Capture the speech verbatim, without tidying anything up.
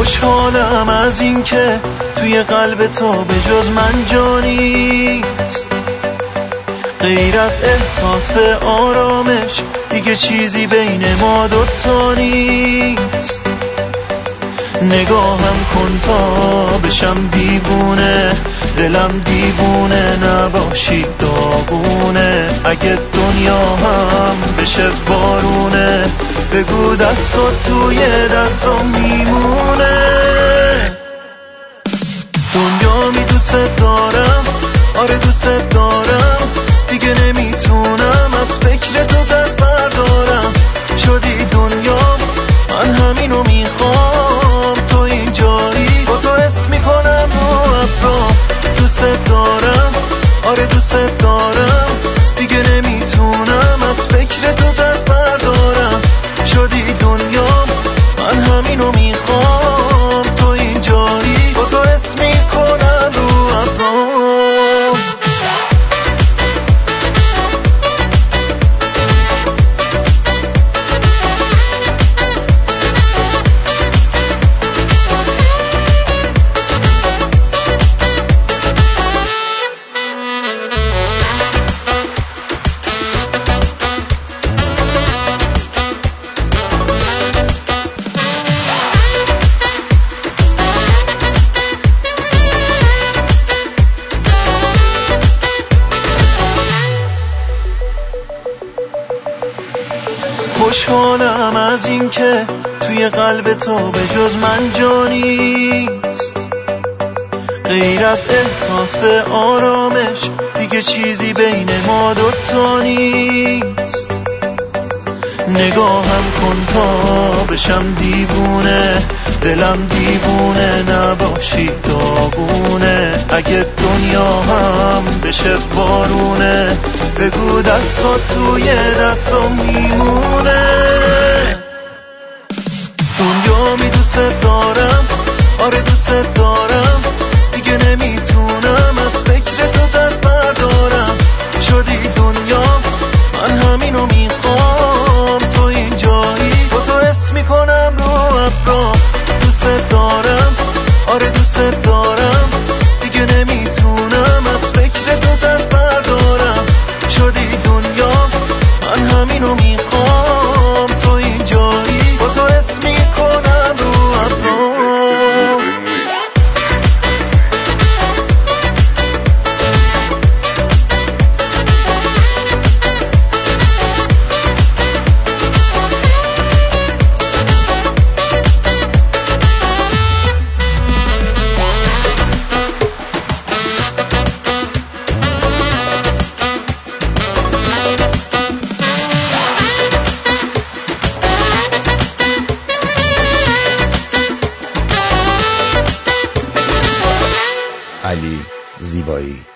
خوشحالم از این که توی قلب تو به جز من جانیست، غیر از احساس آرامش دیگه چیزی بین ما دوتا نیست. نگاهم کن تا بشم دیوونه، دلم دیوونه نباشی داغونه. اگه دنیا هم بشه بارونه، بگو دستات توی دستم میمونه. دنیا می دوست دارم، آره دوست دارم، دیگه نمیتونم از فکر تو دست بردارم. شدی دنیا من همینو میخوام، تو اینجایی با تو حس میکنم رو ابرام. دوست دارم، آره دوست دارم، دیگه نمیتونم از فکر تو دست بردارم. شدی دنیا من همینو میخوام، تو اینجایی با تو حس میکنم رو ابرام. خوشحالم از این که توی قلب تو به جز من جانیست، غیر از احساس آرامش دیگه چیزی بین ما دوتا نیست. نگاهم کن تا بشم دیوونه، دلم دیوونه نباشی داغونه. اگه دنیا هم بشه بارونه، بگو دستات توی دستم میمونه. دنیا می دوست دارم، آره دوست دارم، دیگه نمیتونم از فکر تو دست بردارم. شدی دنیا من همینو میخوام، تو اینجایی با تو حس میکنم رو ابرام. دوست دارم، آره دوست دارم، دیگه نمیتونم از فکر تو دست بردارم. شدی دنیا من همینو میخوام، تو اینجایی با تو حس میکنم رو ابرام. علی زیبایی.